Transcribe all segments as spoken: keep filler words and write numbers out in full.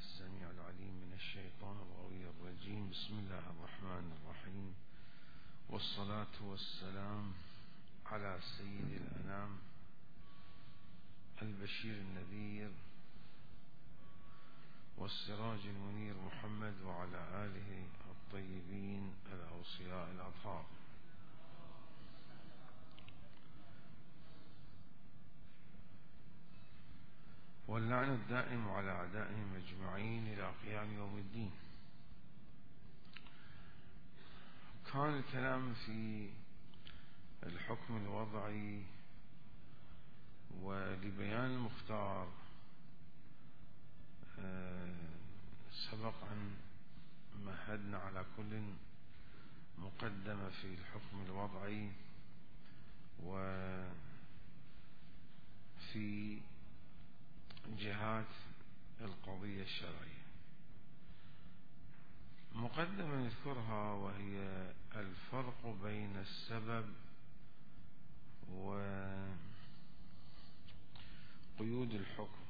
السميع العليم من الشيطان الغوي الرجيم. بسم الله الرحمن الرحيم، والصلاة والسلام على سيد الأنام البشير النذير والسراج المنير محمد وعلى آله الطيبين الأوصياء الأطهار. واللعن الدائم على أعدائهم أجمعين إلى قيام يوم الدين. كان الكلام في الحكم الوضعي ولبيان المختار سبق أن مهدنا على كل مقدمة في الحكم الوضعي وفي جهات القضية الشرعية. مقدمة نذكرها وهي الفرق بين السبب وقيود الحكم.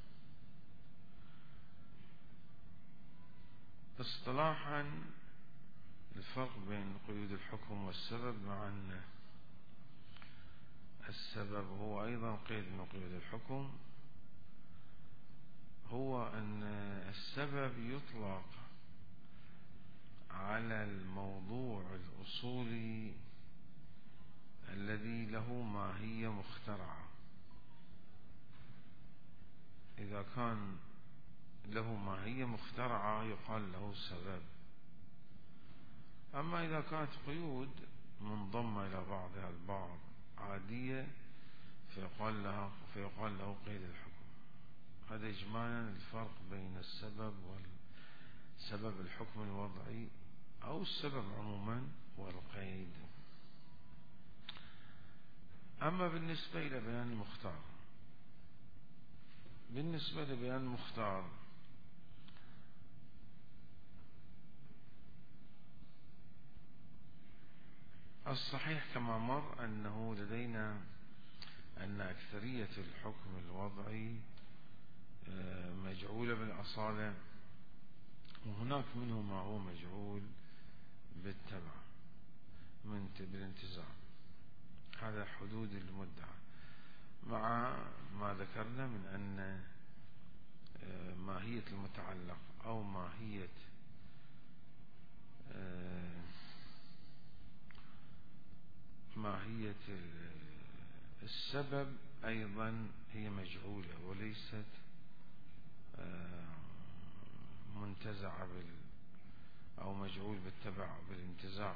اصطلاحا الفرق بين قيود الحكم والسبب، مع أن السبب هو أيضا قيد من قيود الحكم، هو أن السبب يطلق على الموضوع الأصولي الذي له ماهية مخترعة. إذا كان له ماهية مخترعة يقال له سبب، أما إذا كانت قيود منضمة إلى بعضها البعض عادية فيقال له, فيقال له قيد الحكم. هذا إجمالا الفرق بين السبب والسبب الحكم الوضعي أو السبب عموما والقيد. أما بالنسبة إلى بيان المختار، بالنسبة لبيان المختار الصحيح كما مر أنه لدينا أن أكثرية الحكم الوضعي مجعولة بالأصالة، وهناك منه ما هو مجعول بالتبع من بالانتزاع. هذا حدود المدعى، مع ما ذكرنا من أن ماهية المتعلق أو ماهية ماهية السبب أيضا هي مجعولة وليست منتزعة بال أو مجعول بالتبع بالانتزاع.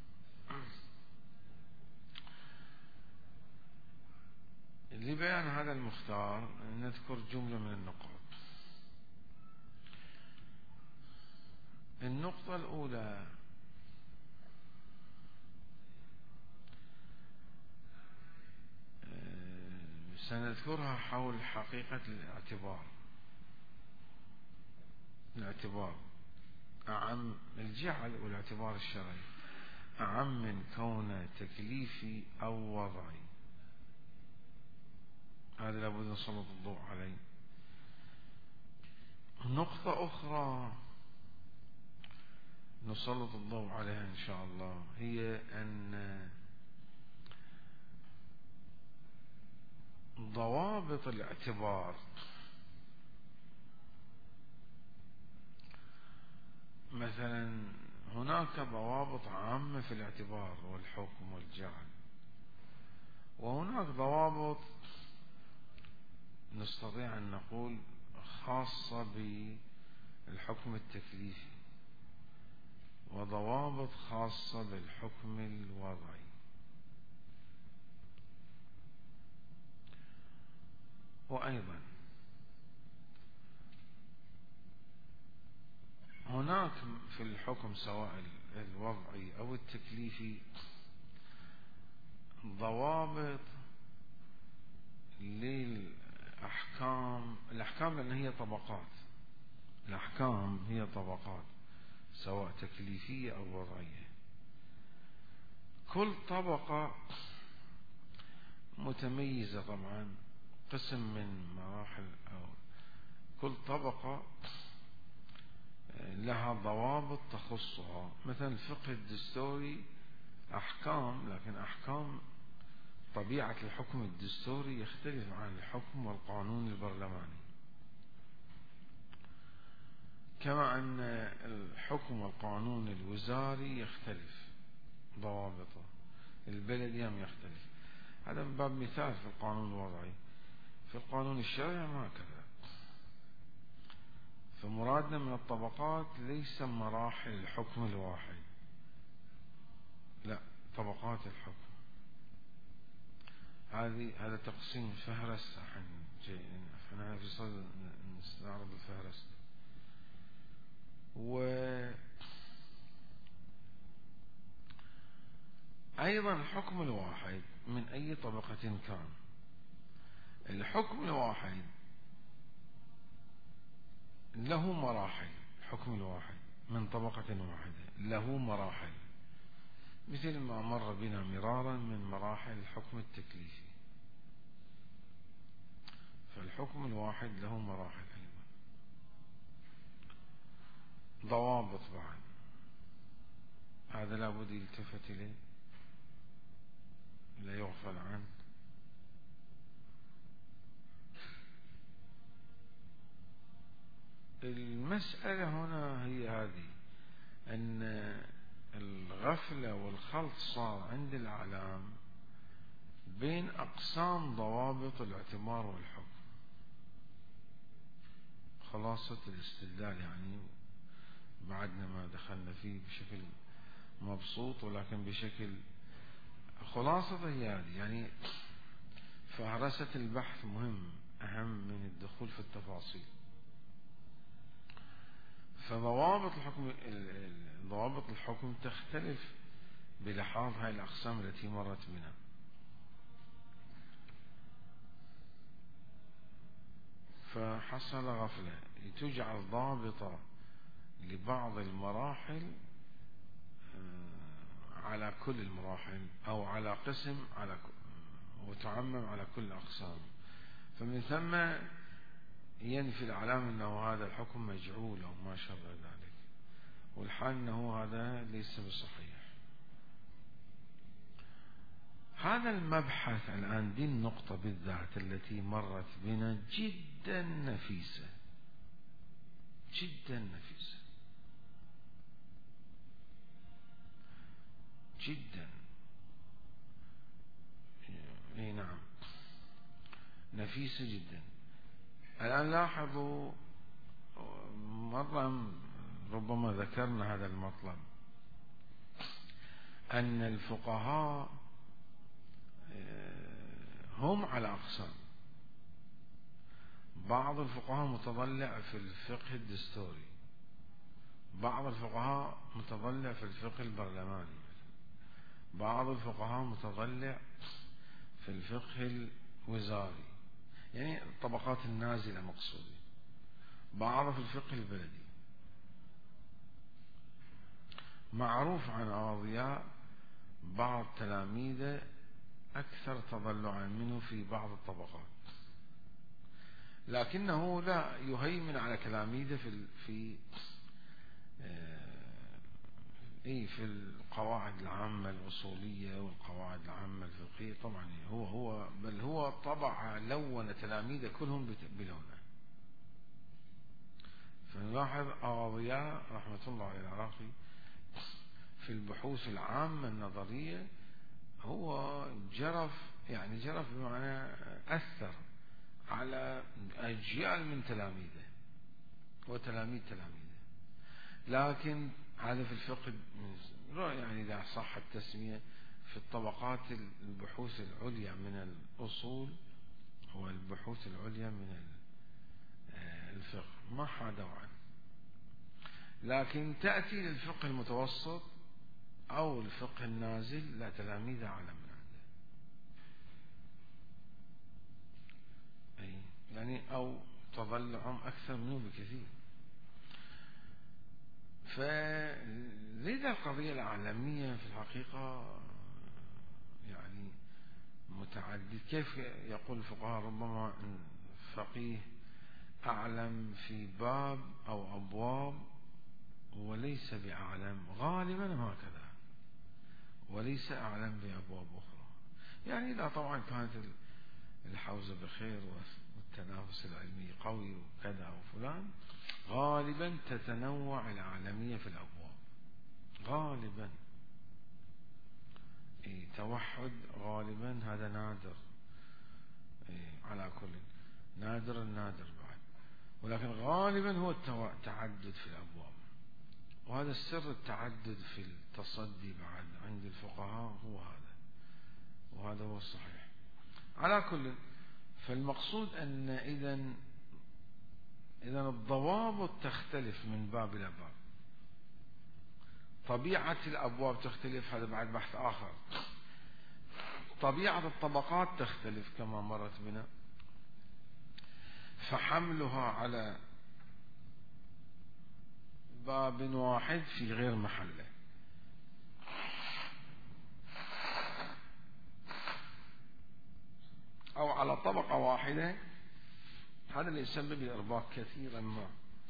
لبيان هذا المختار نذكر جملة من النقاط. النقطة الأولى سنذكرها حول حقيقة الاعتبار. الاعتبار أعم الجعل والاعتبار الشرعي أعم من كونه تكليفي أو وضعي. هذا لابد نسلط الضوء عليه. نقطة أخرى نسلط الضوء عليها إن شاء الله هي أن ضوابط الاعتبار مثلا هناك ضوابط عامة في الاعتبار والحكم والجعل، وهناك ضوابط نستطيع أن نقول خاصة بالحكم التكليفي، وضوابط خاصة بالحكم الوضعي. وأيضا هناك في الحكم سواء الوضعي أو التكليفي ضوابط للأحكام. الأحكام لأن هي طبقات، الأحكام هي طبقات سواء تكليفية أو وضعية. كل طبقة متميزة طبعا، قسم من مراحل أو كل طبقة لها ضوابط تخصها. مثلا الفقه الدستوري أحكام، لكن أحكام طبيعة الحكم الدستوري يختلف عن الحكم والقانون البرلماني، كما أن الحكم والقانون الوزاري يختلف ضوابطه، البلدي هم يختلف. هذا من باب مثال في القانون الوضعي. في القانون الشرعي ما هكذا. فمرادنا من الطبقات ليس مراحل الحكم الواحد، لا، طبقات الحكم. هذه هذا تقسيم فهرس، احنا في صدد نستعرض الفهرس. وأيضا الحكم الواحد من أي طبقة كان، الحكم الواحد له مراحل. الحكم الواحد من طبقة واحدة له مراحل، مثل ما مر بنا مرارا من مراحل الحكم التكليفي. فالحكم الواحد له مراحل أيضا، ضوابط بعد. هذا لابد يلتفت إليه، لا يغفل عنه. المسألة هنا هي هذه، أن الغفلة والخلط صار عند الأعلام بين أقسام ضوابط الاعتبار والحكم. خلاصة الاستدلال يعني بعدنا ما دخلنا فيه بشكل مبسوط، ولكن بشكل خلاصة هي هذه. يعني فهرسة البحث مهم، أهم من الدخول في التفاصيل. فضوابط الحكم ضوابط الحكم تختلف بلحاظ هاي الأقسام التي مرت بنا. فحصل غفلة تجعل ضابطة لبعض المراحل على كل المراحل، أو على قسم على وتعمم على كل الأقسام. فمن ثم ينفي العلام أنه هذا الحكم مجعول أو ما شابه ذلك، والحال أنه هذا ليس بصحيح. هذا المبحث الآن، دي النقطة بالذات التي مرت بنا جدا نفيسة، جدا نفيسة جدا. اي نعم، نفيسة جدا. الآن لاحظوا، مرة ربما ذكرنا هذا المطلب، أن الفقهاء هم على أقسام. بعض الفقهاء متضلع في الفقه الدستوري، بعض الفقهاء متضلع في الفقه البرلماني، بعض الفقهاء متضلع في الفقه الوزاري، يعني الطبقات النازلة مقصودة، بعض في الفقه البلدي. معروف عن أضياء بعض تلاميذه أكثر تضلعا منه في بعض الطبقات، لكنه لا يهيمن على تلاميذه في في اي في القواعد العامة الأصولية والقواعد العامة الفقهية. طبعا هو هو بل هو طبع لون تلاميذه كلهم بلونه. فنلاحظ أضياء رحمة الله على العراقي في البحوث العامة النظرية هو جرف، يعني جرف بمعنى أثر على أجيال من تلاميذه وتلاميذ تلاميذه. لكن هذا في الفقه يعني إذا صح التسمية في الطبقات البحوث العليا من الأصول هو البحوث العليا من الفقه ما حادوا عنه. لكن تأتي للفقه المتوسط أو الفقه النازل لا، تلاميذ أعلى من عنده، أي يعني أو تضلعهم أكثر منه بكثير. فلذا القضية العالمية في الحقيقة يعني متعدد. كيف يقول الفقهاء ربما فقيه أعلم في باب أو أبواب وليس بأعلم، غالبا هكذا، وليس أعلم بأبواب أخرى. يعني إذا طبعا كانت الحوزة بخير والتنافس العلمي قوي وكذا وفلان، غالبا تتنوع الأعلمية في الأبواب غالبا. إيه توحد غالبا هذا نادر، إيه على كل نادر النادر بعد، ولكن غالبا هو التعدد في الأبواب، وهذا السر التعدد في التصدي بعد عند الفقهاء هو هذا، وهذا هو الصحيح على كل. فالمقصود أن إذا إذا الضوابط تختلف من باب إلى باب، طبيعة الأبواب تختلف، هذا بعد بحث آخر، طبيعة الطبقات تختلف كما مرت بنا، فحملها على باب واحد في غير محله أو على طبقة واحدة، هذا اللي يسبب الإرباك كثيرا ما.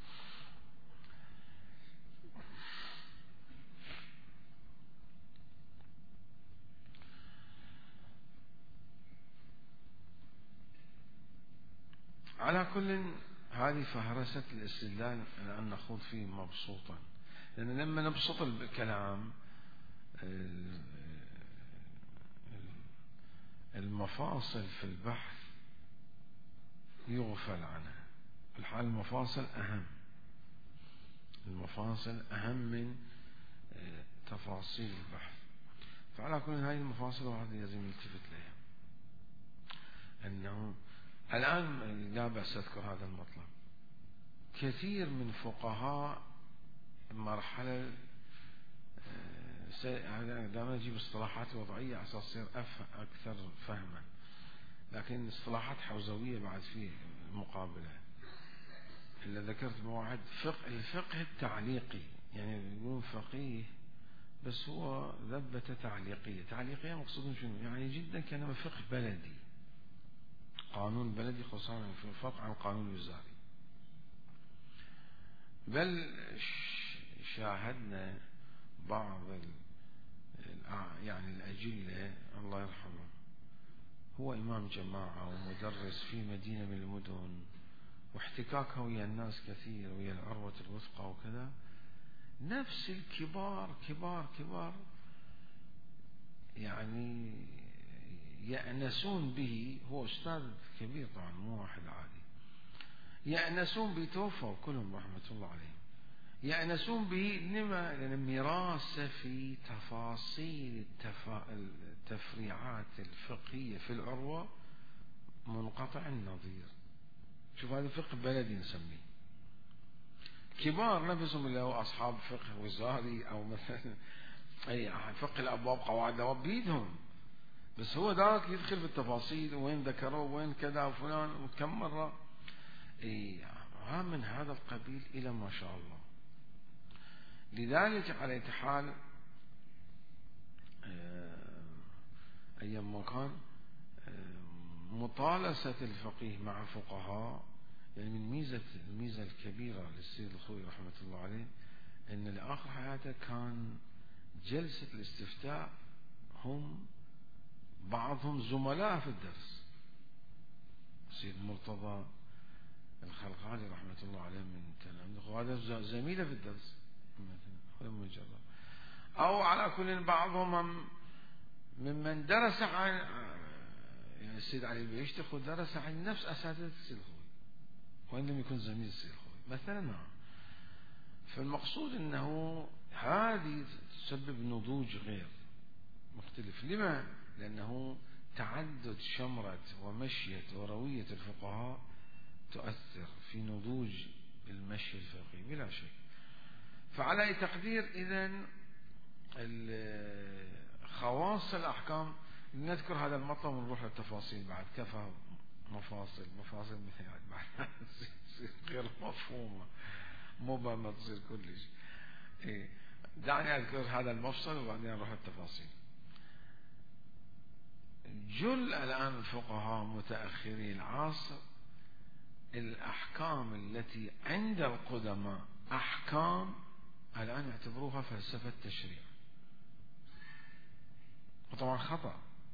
على كل هذه فهرسة الاستدلال الآن نخوض فيه مبسوطا، لأن لما نبسط الكلام المفاصل في البحث يغفل عنها. في الحال المفاصل أهم، المفاصل أهم من تفاصيل البحث. فعلى كل هذه المفاصل واحد لازم يلتفت لها، أنه الآن لا بأس أذكر هذا المطلب. كثير من فقهاء مرحلة دائما نجيب اصطلاحات وضعية على أساس تصير أكثر فهما، لكن اصطلاحات حوزوية بعد فيه مقابلة. اللي ذكرت بواحد فقه الفقه التعليقي، يعني يقولون فقيه بس هو ذبة تعليقية. تعليقية مقصود شنو؟ يعني جدا كأنما فقه بلدي، قانون بلدي، خصوصا في الفرق عن القانون الوزاري. بل شاهدنا بعض يعني الأجلة الله يرحمه، هو إمام جماعة ومدرس في مدينة من المدن، واحتكاكه ويا الناس كثير، ويا العروة الوثقى وكذا، نفس الكبار كبار كبار يعني يأنسون به. هو أستاذ كبير طبعا مو واحد عادي، يأنسون به، توفوا كلهم رحمة الله عليهم، يأنسون به لما؟ لأن ميراثه في تفاصيل التفريعات الفقهية في العروة منقطع النظير. شوف هذا فقه بلدي نسميه، كبار نفسهم اللي هو أصحاب فقه وزاري أو مثلا أي فقه الأبواب قواعد الأبواب بيدهم، بس هو ذاك يدخل في التفاصيل، وين ذكروه وين كذا وفلان وكم مرة. إيه من هذا القبيل إلى ما شاء الله. لذلك على أي حال أيام ما كان مطالسة الفقيه مع فقهاء، يعني من ميزة الميزة الكبيرة للسيد الخوي رحمة الله عليه، أن لآخر حياته كان جلسة الاستفتاء هم بعضهم زملاء في الدرس. السيد مرتضى الخلقاني رحمة الله عليه من تلاميذ، هذا زميله في الدرس مجرد، أو على كل بعضهم ممن درس عن يعني السيد علي بيشتخ درس عن نفس أساتذة السيد الخوي وإن لم يكن زميل السيد الخوي مثلا. فالمقصود أنه هذه تسبب نضوج غير مختلف. لما؟ لأنه تعدد شمرة ومشية وروية الفقهاء تؤثر في نضوج المشي الفقهي بلا شك. فعلى أي تقدير إذن خواص الأحكام نذكر هذا المطلب ونروح للتفاصيل بعد. كفى مفاصل مفاصل مثل بعد غير مفهومة، مو ما تصير كلش. إيه دعني أذكر هذا المفصل وبعدين نروح للتفاصيل. جل الآن الفقهاء متأخري العصر الأحكام التي عند القدماء أحكام الآن يعتبروها فلسفة تشريع، وطبعا خطأ.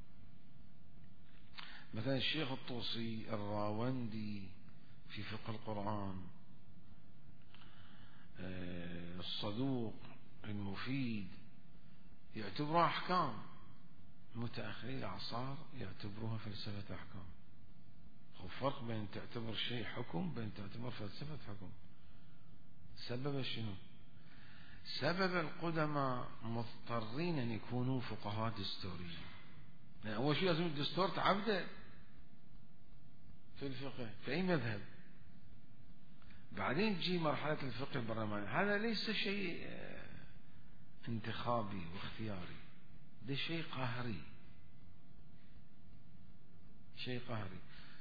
مثلا الشيخ الطوسي، الراوندي في فقه القرآن، الصدوق، المفيد، يعتبروها أحكام. متأخري الأعصار يعتبروها فلسفة أحكام. هو فرق بين تعتبر شيء حكم بين تعتبر فلسفة حكم. سبب شنو؟ سبب القدماء مضطرين أن يكونوا فقهاء دستوريين. يعني أول شيء لازم الدستور تعبده في الفقه في أي مذهب، بعدين تجي مرحلة الفقه البرلماني. هذا ليس شيء انتخابي واختياري، ده شيء قهري، شيء قهري.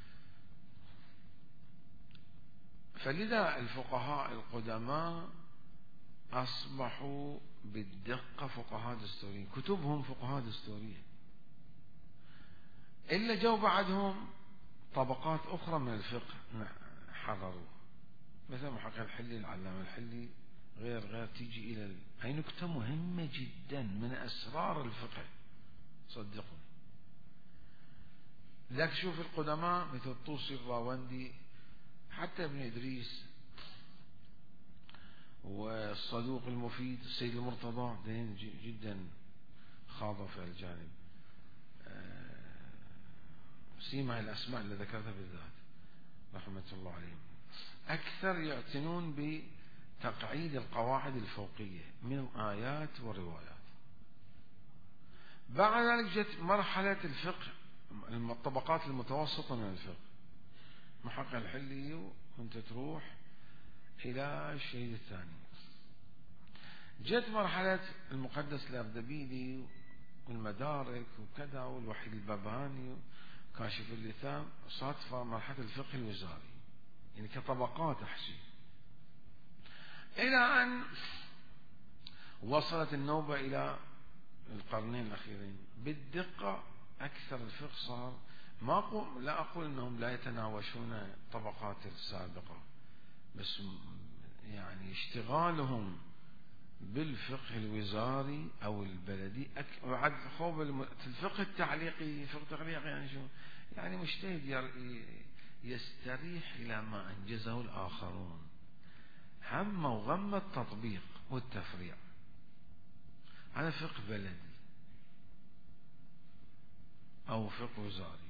فلذا الفقهاء القدماء أصبحوا بالدقة فقهاء دستوريين، كتبهم فقهاء دستورية. إلا جو بعدهم طبقات أخرى من الفقه حرروا، مثل محقق الحلي، العلامة الحلي، غير غير تيجي إلى ال... هاي نكتة مهمة جدا من أسرار الفقه صدقوا. لذلك شوف القدماء مثل الطوسي، الراوندي، حتى ابن إدريس والصدوق، المفيد، السيد المرتضى، دين جدا خاضوا في الجانب. سيما الأسماء اللي ذكرتها بالذات رحمة الله عليهم أكثر يعتنون بتقعيد القواعد الفوقية من آيات وروايات. بعد ذلك جت مرحلة الفقه، الطبقات المتوسطة من الفقه، محقق الحلي، وانت تروح إلى الشهيد الثاني. جت مرحلة المقدس الأردبيلي والمدارك وكذا، والوحيد الباباني، كاشف اللثام، صادفة مرحلة الفقه الوزاري، يعني كطبقات أحسي، إلى أن وصلت النوبة إلى القرنين الأخيرين. بالدقة أكثر الفقه صار، ما أقول لا أقول أنهم لا يتناوشون طبقات السابقة، بس يعني اشتغالهم بالفقه الوزاري أو البلدي بعد خوب الفقه التعليقي. الفقه التعليقي يعني شو؟ يعني مجتهد يستريح إلى ما أنجزه الآخرون، هم وغم التطبيق والتفريع. هذا فقه بلدي أو فقه وزاري.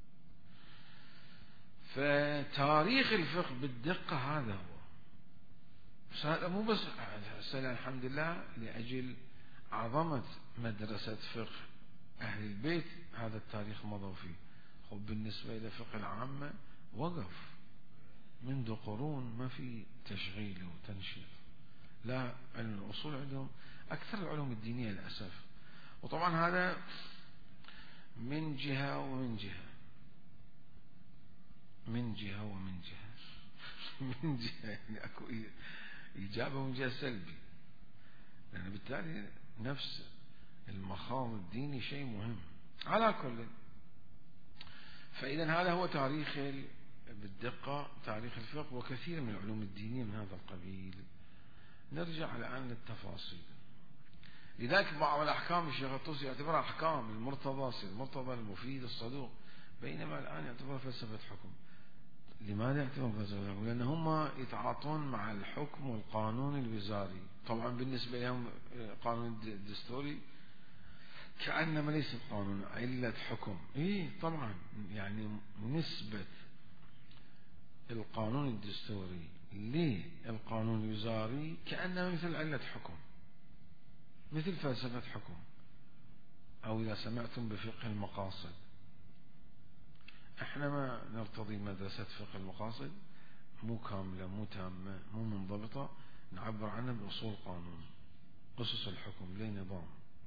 فتاريخ الفقه بالدقة هذا هو، مو بس الحمد لله لأجل عظمة مدرسة فقه أهل البيت هذا التاريخ مضى فيه. خب بالنسبة إلى فقه العامة وقف منذ قرون، ما في تشغيل وتنشيط. لا، علم الأصول عندهم أكثر العلوم الدينية للأسف. وطبعا هذا من جهة ومن جهة، من جهة ومن جهة من جهة يعني أكو إيجابة ومن جهة سلبي، لأن بالتالي نفس المخاض الديني شيء مهم على كل. فإذا هذا هو تاريخ بالدقة تاريخ الفقه وكثير من العلوم الدينية من هذا القبيل. نرجع الآن للتفاصيل. لذلك بعض الأحكام الشيخ الطوسي يعتبرها أحكام، المرتضى سيد المرتضى، المفيد، الصدوق، بينما الآن يعتبرها فلسفة حكم. لماذا يعتبرها فلسفة حكم؟ لأن هم يتعاطون مع الحكم والقانون الوزاري. طبعا بالنسبة لهم القانون الدستوري كأنما ليس قانون، علة حكم. إيه طبعا، يعني نسبة القانون الدستوري للقانون الوزاري كأنما مثل علة حكم، مثل فلسفة حكم، أو إذا سمعتم بفقه المقاصد. احنا ما نرتضي مدرسة فقه المقاصد، مو كاملة، مو تامة، مو منضبطة، نعبر عنها بأصول قانون، أسس الحكم لي نظام.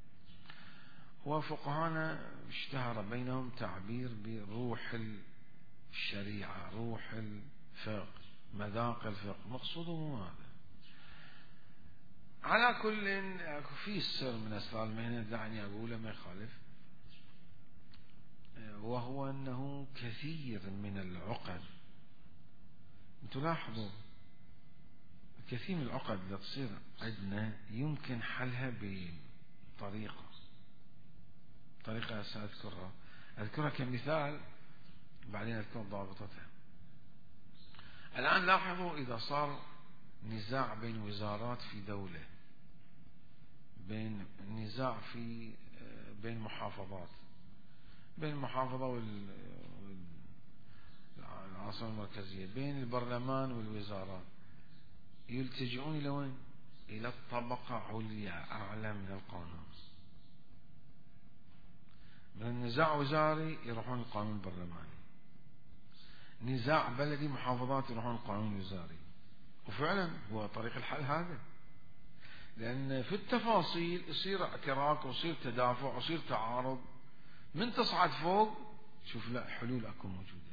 وفقهانا اشتهر بينهم تعبير بروح الشريعة، روح الفقه، مذاق الفقه، مقصودهم هذا. على كل في سر من أسرار المهنة دعني أقوله ما يخالف، وهو أنه كثير من العقد تلاحظوا كثير من العقد اللي تصير عندنا يمكن حلها بطريقة طريقة سأذكرها أذكرها كمثال بعدين أذكر ضابطتها. الآن لاحظوا إذا صار نزاع بين وزارات في دولة، بين نزاع في بين محافظات، بين المحافظة والعاصمة المركزية، بين البرلمان والوزارات، يلتجئون إلى وين؟ إلى الطبقة عليا أعلى من القانون. من النزاع وزاري يروحون القانون البرلماني، نزاع بلدي محافظات يروحون القانون الوزاري. وفعلا هو طريق الحل هذا، لأن في التفاصيل يصير اعتراك ويصير تدافع ويصير تعارض، من تصعد فوق شوف لا حلول اكو موجودة.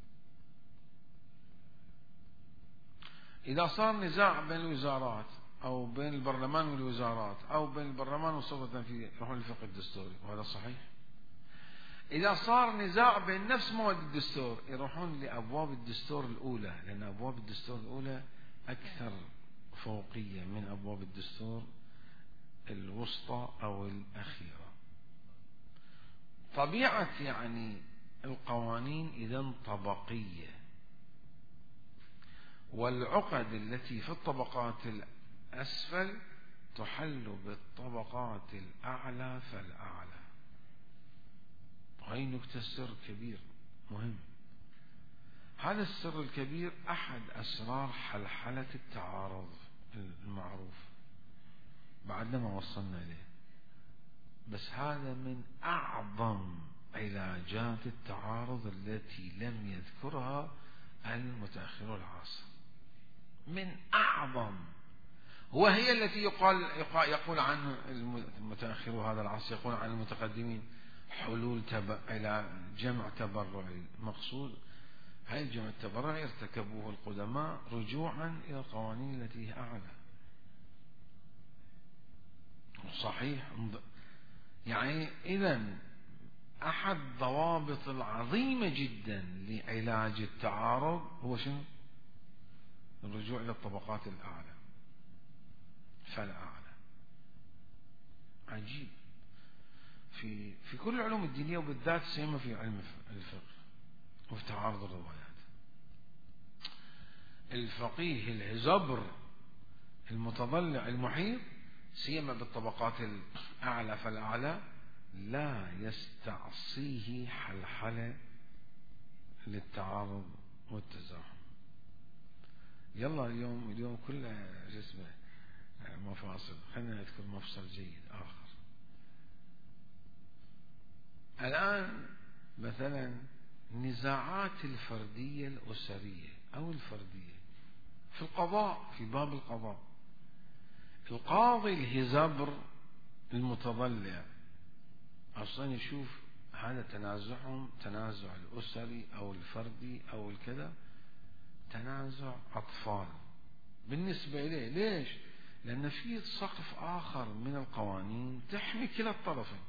إذا صار نزاع بين الوزارات أو بين البرلمان والوزارات أو بين البرلمان والسلطة التنفيذية يروحون للفقه الدستوري، وهذا صحيح. إذا صار نزاع بين نفس مواد الدستور يروحون لأبواب الدستور الأولى، لأن أبواب الدستور الأولى أكثر فوقية من أبواب الدستور الوسطى أو الأخيرة. طبيعة يعني القوانين إذن طبقية، والعقد التي في الطبقات الأسفل تحل بالطبقات الأعلى فالأعلى. هاي نكتة سر كبير مهم. هذا السر الكبير أحد أسرار حلحلة التعارض المعروف، بعدنا ما وصلنا إليه، بس هذا من أعظم علاجات التعارض التي لم يذكرها المتأخر العصر، من أعظم، وهي التي يقال يقول عن المتأخر هذا العصر، يقول عن المتقدمين حلول تبع إلى جمع تبرعي. مقصود هاي الجمع التبرعي ارتكبوه القدماء رجوعا إلى القوانين التي هي أعلى. صحيح، يعني إذن أحد الضوابط العظيمة جدا لعلاج التعارض هو شنو؟ الرجوع إلى الطبقات الأعلى فالأعلى. عجيب في في كل العلوم الدينية، وبالذات سيما في علم الفقه وفي تعارض الروايات. الفقيه الهزبر المتضلع المحيط سيما بالطبقات الأعلى فالأعلى لا يستعصيه حلحلة للتعارض والتزاحم. يلا اليوم اليوم كله جسمه مفاصل، خلينا نذكر مفصل جيد آخر. الآن مثلا نزاعات الفردية الأسرية أو الفردية في القضاء، في باب القضاء، القاضي الهزبر المتضلع أصلا يشوف هذا تنازعهم تنازع الأسري أو الفردي أو الكذا تنازع أطفال بالنسبة إليه. ليش؟ لأن في سقف آخر من القوانين تحمي كلا الطرفين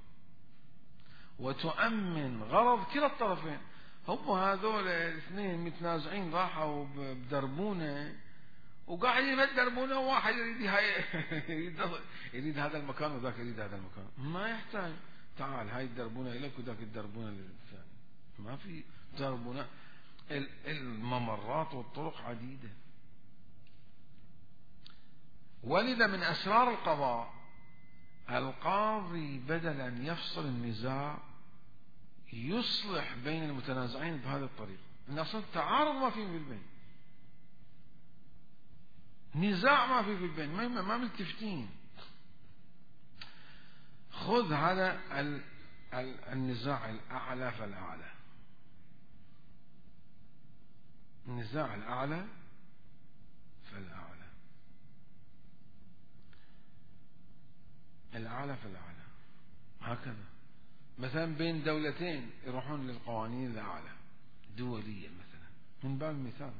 وتؤمن غرض كلا الطرفين. هم هذول الاثنين متنازعين راحوا بدربونه وقاعدين يدربونه، وواحد يريد هاي يريد هذا المكان وذاك يريد هذا المكان، ما يحتاج تعال هاي الدربونه لك وذاك الدربونه للثاني، ما في دربونه. الممرات والطرق عديدة. ولذا من أسرار القضاء القاضي بدل أن يفصل النزاع يصلح بين المتنازعين بهذه الطريقة. إن أصلا تعارض ما فيه في البين، نزاع ما فيه في البين، ما ما ملتفتين. خذ هذا النزاع الأعلى فالأعلى، النزاع الأعلى فالأعلى، الأعلى فالأعلى، هكذا. مثلا بين دولتين يروحون للقوانين الأعلى دولية مثلا، من باب المثال.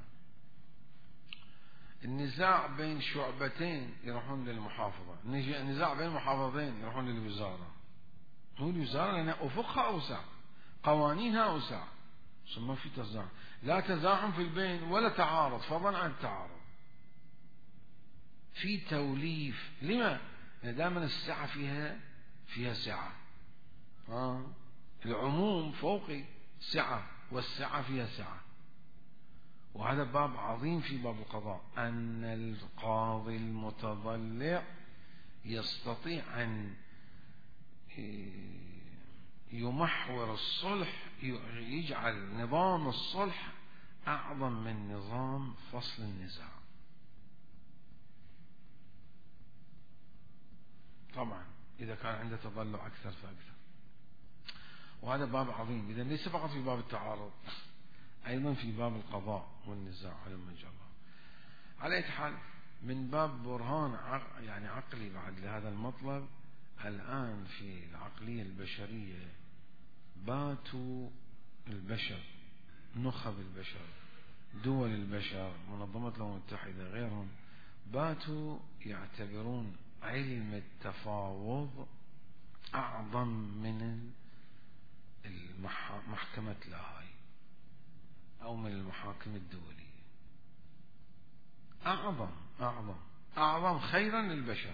النزاع بين شعبتين يروحون للمحافظة، النزاع بين محافظتين يروحون للوزارة. هو الوزارة لأن أفقها أوسع، قوانينها أوسع، ما في تزاحم، لا تزاحم في البين ولا تعارض، فضلا عن التعارض. في توليف. لما؟ لأن دائما السعة فيها فيها سعة. آه. العموم فوقي سعة، والسعة فيها سعة. وهذا باب عظيم في باب القضاء، أن القاضي المتضلع يستطيع أن يمحور الصلح، يجعل نظام الصلح أعظم من نظام فصل النزاع. طبعا إذا كان عنده تضلع أكثر فأكثر. وهذا باب عظيم، إذا ليس فقط في باب التعارض، أيضا في باب القضاء والنزاع على المجرى. على أي حال، من باب برهان يعني عقلي بعد لهذا المطلب، الآن في العقلية البشرية باتوا البشر، نخب البشر، دول البشر، منظمة الأمم المتحدة، غيرهم، باتوا يعتبرون علم التفاوض أعظم من محكمة لاهاي أو من المحاكم الدولية. أعظم أعظم أعظم خيرا للبشر.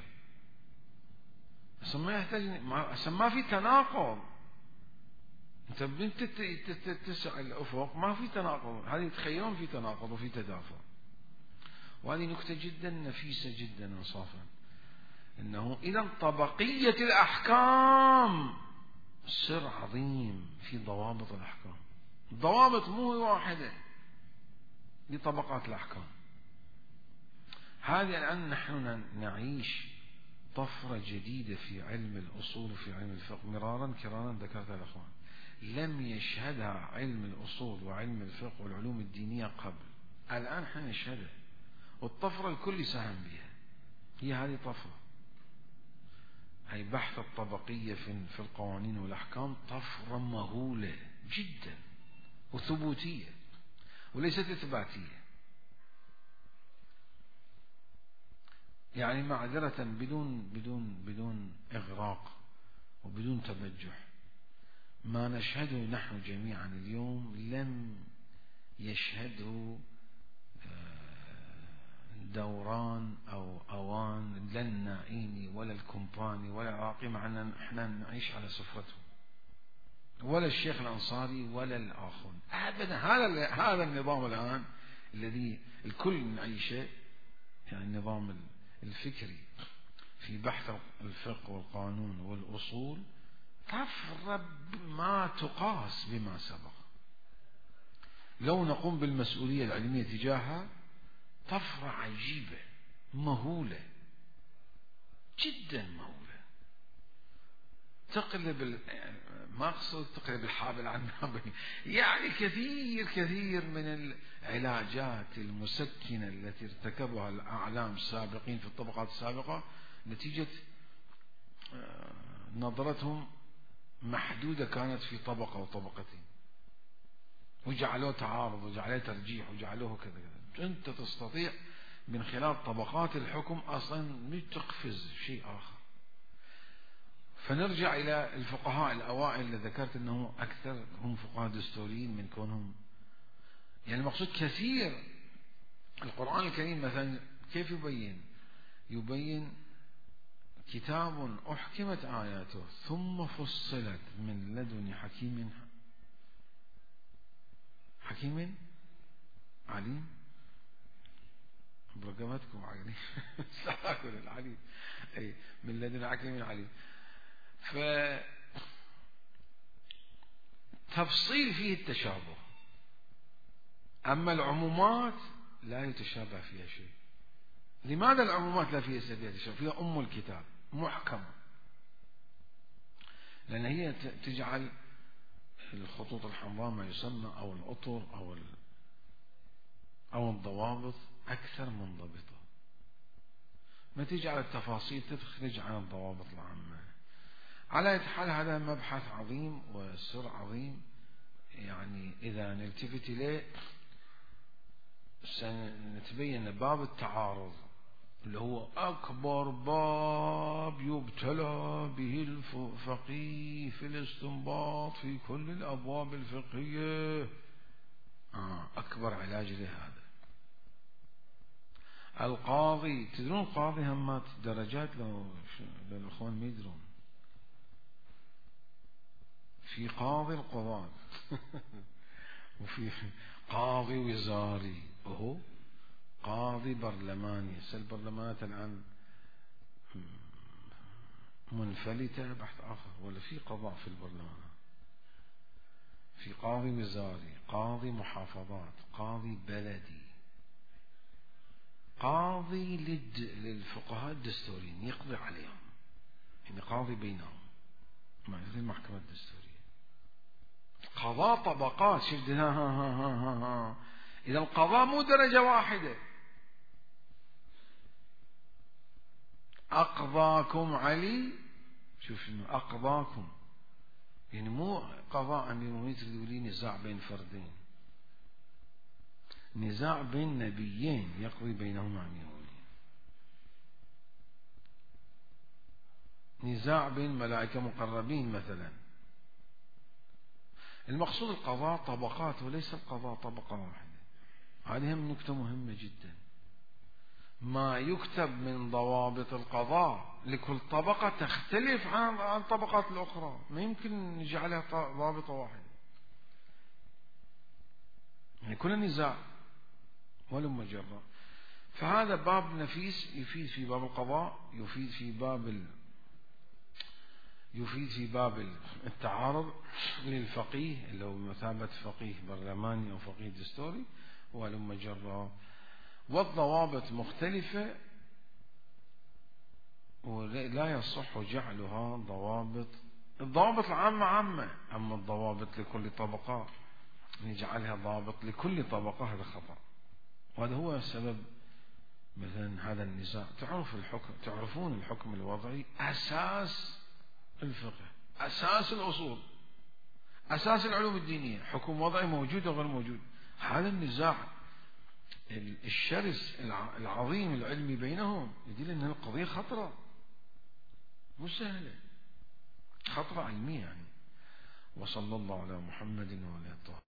ما يحتاج، ما في تناقض. أنت بنت تسع الأفق، ما في تناقض. هذه تخيلون في تناقض وفي تدافع. وهذه نكتة جدا نفيسة جدا إنصافا، إنه إذا طبقية الأحكام سر عظيم في ضوابط الأحكام. الضوابط مو واحدة لطبقات الأحكام. هذه الآن نحن نعيش طفرة جديدة في علم الأصول وفي علم الفقه. مرارا كرارا ذكرتها الأخوان، لم يشهدها علم الأصول وعلم الفقه والعلوم الدينية قبل. الآن نحن نشهدها، والطفرة الكل ساهم بها. هي هذه طفرة، هي بحث الطبقية في القوانين والأحكام، طفرة مهولة جدا وثبوتية وليست إثباتية. يعني معذرة، بدون بدون بدون إغراق وبدون تبجح، ما نشهده نحن جميعا اليوم لم يشهده دوران أو أوان لا النائيني ولا الكمباني ولا العراقي، مع أن احنا نعيش على سفرته، ولا الشيخ الأنصاري ولا الآخرون أبدا. هذا هذا النظام الآن الذي الكل نعيشه، يعني النظام الفكري في بحث الفقه والقانون والأصول، طفرة ما تقاس بما سبق. لو نقوم بالمسؤولية العلمية تجاهها، طفرة عجيبة مهولة جدا مهولة، تقلب، ما أقصد تقلب الحابل عن النابل، يعني كثير كثير من العلاجات المسكنة التي ارتكبها الأعلام السابقين في الطبقات السابقة نتيجة نظرتهم محدودة كانت في طبقة وطبقتين، وجعلوه تعارض وجعلوه ترجيح وجعلوه كذا كذا. أنت تستطيع من خلال طبقات الحكم أصلا تقفز شيء آخر. فنرجع إلى الفقهاء الأوائل اللي ذكرت أنه أكثر هم فقهاء دستوريين من كونهم، يعني المقصود كثير. القرآن الكريم مثلا كيف يبين؟ يبين كتاب أحكمت آياته ثم فصلت من لدن حكيم حكيم عليم. برقمتكم عليم سأكل العليم، أي من لدن حكيم عليم. فتفصيل فيه التشابه، أما العمومات لا يتشابه فيها شيء. لماذا العمومات لا فيها فيها تشابه؟ فيها أم الكتاب محكمة، لأن هي تجعل الخطوط الحمراء ما يسمى أو الأطر أو أو الضوابط أكثر منضبطة، ما تجعل التفاصيل تخرج عن الضوابط العامة. على أي حال هذا مبحث عظيم وسر عظيم، يعني إذا نلتفت إليه سنتبين باب التعارض اللي هو أكبر باب يبتلى به الفقيه في الاستنباط في كل الأبواب الفقهية، آه أكبر علاج لهذا. القاضي، تدرون القاضي همات درجات لو الأخوان ما يدرون. في قاضي القضاة وفي قاضي وزاري، وهو قاضي برلماني. هسه البرلمانات الآن منفلتة بحث آخر، ولا في قضاء في البرلمان، في قاضي وزاري، قاضي محافظات، قاضي بلدي، قاضي للفقهاء الدستوريين يقضي عليهم، يعني قاضي بينهم، ما يصير المحكمة الدستورية. قضاء طبقات، شفت؟ ها ها ها ها ها. إذا القضاء مو درجة واحدة. أقضاكم علي، شوف شنو أقضاكم، يعني مو قضاء أمير المؤمنين تقولي نزاع بين فردين، نزاع بين نبيين يقضي بينهما أمير المؤمنين، نزاع بين ملائكة مقربين مثلا. المقصود القضاء طبقات وليس القضاء طبقة واحدة. هذه هم نكتة مهمة جدا. ما يكتب من ضوابط القضاء لكل طبقة تختلف عن عن الطبقات الأخرى، ما يمكن نجعلها ضابطة واحدة، يعني كل نزاع ولا مجرد. فهذا باب نفيس يفيد في باب القضاء، يفيد في باب ال... يفيد في باب التعارض للفقيه اللي هو مثابة فقيه برلماني أو فقيه دستوري ولما جرى. والضوابط مختلفة ولا يصح جعلها ضوابط. الضوابط العامة عامة، أما الضوابط لكل طبقة نجعلها ضابط لكل طبقة هذا خطأ. وهذا هو سبب مثلا هذا النزاع. تعرف الحكم، تعرفون الحكم الوضعي أساس الفقه، أساس الأصول، أساس العلوم الدينية. حكم وضعي موجود أو غير موجود. هذا النزاع الشرس العظيم العلمي بينهم يدل أن القضية خطرة، مو سهلة، خطرة علمية يعني. وصلى الله على محمد وعلى آله.